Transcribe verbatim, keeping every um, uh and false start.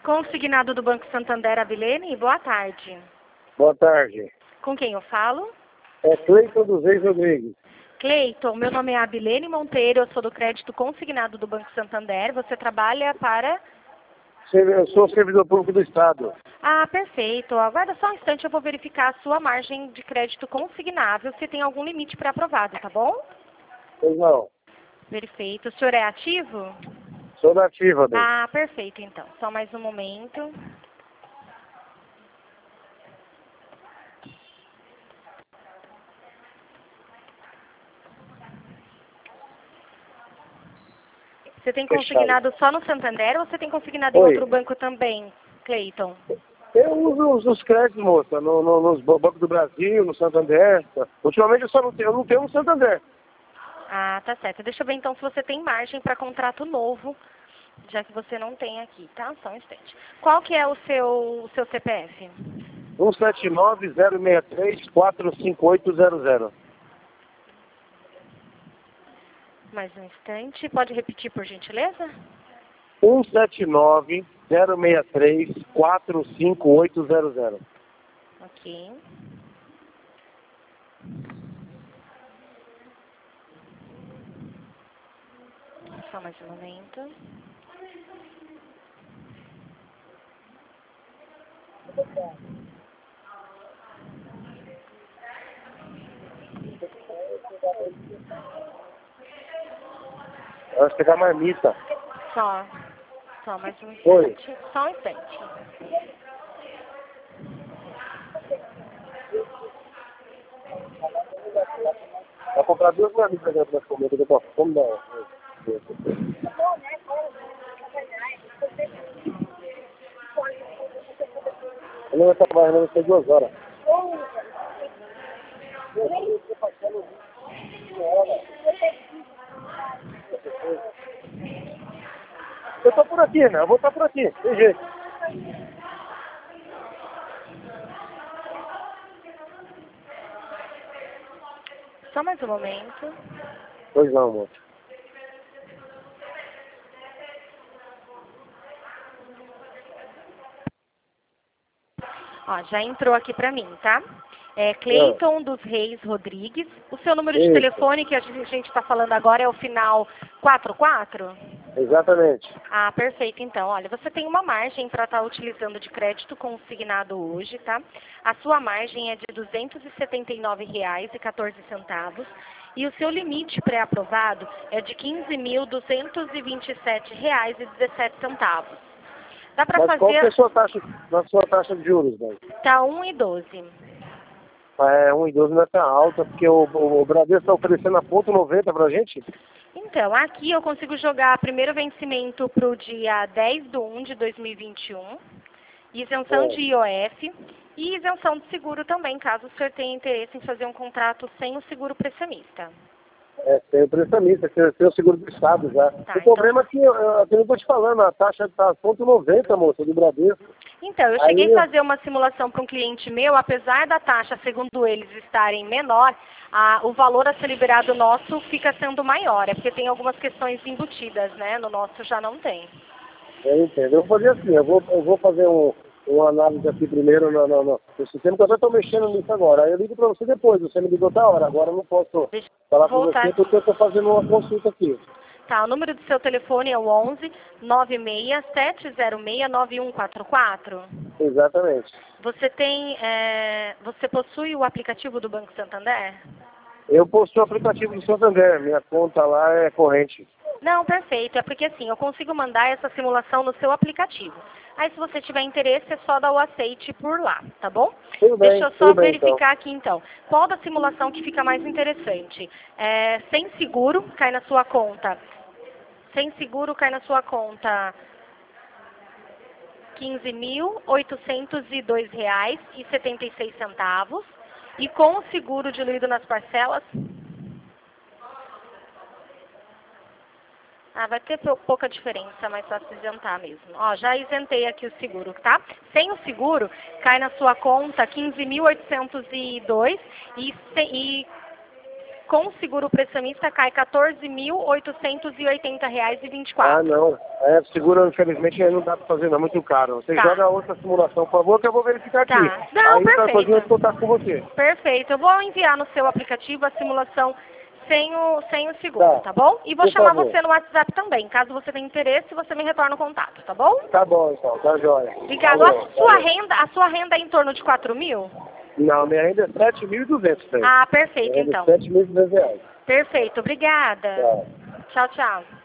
Consignado do Banco Santander, Abilene, boa tarde. Boa tarde. Com quem eu falo? É Cleiton dos Reis Rodrigues. Cleiton, meu nome é Abilene Monteiro, eu sou do crédito consignado do Banco Santander. Você trabalha para... Eu sou servidor público do Estado. Ah, perfeito. Aguarda só um instante, eu vou verificar a sua margem de crédito consignável, se tem algum limite pré-aprovado, tá bom? Pois não. Perfeito. O senhor é ativo? Sou da ativa, bem. Ah, perfeito, então. Só mais um momento. Você tem Fechado. consignado só no Santander ou você tem consignado em Oi. outro banco também, Cleiton? Eu uso os, os créditos, moça, no, no, nos bancos do Brasil, no Santander. Tá? Ultimamente eu só não tenho, eu não tenho no Santander. Ah, tá certo. Deixa eu ver então se você tem margem para contrato novo, já que você não tem aqui, tá? Só um instante. Qual que é o seu, o seu C P F? um sete nove zero seis três quatro cinco oito zero zero. Mais um instante. Pode repetir, por gentileza? um sete nove zero seis três quatro cinco oito zero zero. Ok. Só mais um momento. Eu acho que pegar marmita. Só. Só mais um Oi. instante. Só um instante. Vai comprar duas marmitas dentro da comida que eu posso. Como não? Eu não vou trabalhar, não vai ser duas horas. Eu tô por aqui, né? Eu vou estar por aqui, tem jeito. Só mais um momento. Pois não, moço. Ó, já entrou aqui pra mim, tá? É Cleiton dos Reis Rodrigues. O seu número de Isso. telefone que a gente está falando agora é o final quatro quatro? Exatamente. Ah, perfeito. Então, olha, você tem uma margem para estar utilizando de crédito consignado hoje, tá? A sua margem é de duzentos e setenta e nove reais e quatorze centavos e o seu limite pré-aprovado é de quinze mil duzentos e vinte e sete reais e dezessete centavos. Dá para Mas qual que é a fazer... sua taxa, na sua taxa de juros, velho? Tá um e doze. É, um e doze não é tão alta, porque o, o, o Bradesco está oferecendo a ponto noventa pra gente. Então, aqui eu consigo jogar primeiro vencimento para o dia dez de um de dois mil e vinte e um, isenção É. de I O F e isenção de seguro também, caso o senhor tenha interesse em fazer um contrato sem o seguro pressionista. É, tem o prestamista, tem, tem o seguro do Estado já. Tá, o então- problema é que, eu, eu, eu tô te falando, a taxa está ponto noventa, moça, do Bradesco. Então, eu Aí cheguei eu- a fazer uma simulação para um cliente meu, apesar da taxa, segundo eles, estarem menor, a- o valor a ser liberado nosso fica sendo maior, é porque tem algumas questões embutidas, né? No nosso já não tem. Eu entendo. Eu vou fazer assim, eu vou, eu vou fazer um, uma análise aqui primeiro no, no, no, no sistema, que eu já estou mexendo nisso agora. Aí eu ligo para você depois, você me ligou da hora, agora eu não posso Deixa eu falar com voltar você porque eu estou fazendo uma consulta aqui. Tá, o número do seu telefone é o onze, nove seis, sete zero seis, nove um quatro quatro. Exatamente. Você tem, é, você possui o aplicativo do Banco Santander? Eu postei o aplicativo do Santander, minha conta lá é corrente. Não, perfeito. É porque assim, eu consigo mandar essa simulação no seu aplicativo. Aí se você tiver interesse, é só dar o aceite por lá, tá bom? Tudo bem, Deixa eu só tudo bem, então. verificar aqui então. Qual da simulação que fica mais interessante? É, sem seguro, cai na sua conta. Sem seguro, cai na sua conta quinze mil oitocentos e dois reais e setenta e seis centavos. E com o seguro diluído nas parcelas... Ah, vai ter pou- pouca diferença, mas só se isentar mesmo. Ó, já isentei aqui o seguro, tá? Sem o seguro, cai na sua conta quinze mil oitocentos e dois e, se- e com o seguro prestamista cai quatorze mil oitocentos e oitenta reais e vinte e quatro. Ah, não. É, seguro, infelizmente, aí não dá pra fazer, não. É muito caro. Você Tá. joga outra simulação, por favor, que eu vou verificar Tá. aqui. Não, aí, perfeito. depois eu vou contar com você. Perfeito. Eu vou enviar no seu aplicativo a simulação sem o, sem o seguro, tá, Tá. bom? E vou Por chamar favor. você no WhatsApp também. Caso você tenha interesse, você me retorna o contato, tá bom? Tá bom, então. Tá jóia. Obrigado. Valeu, A sua valeu. renda, a sua renda é em torno de quatro mil? Não, minha renda é sete mil e duzentos, tem. Ah, perfeito, Minha renda então. é sete mil e duzentos reais. Perfeito. Obrigada. Tá. Tchau, tchau.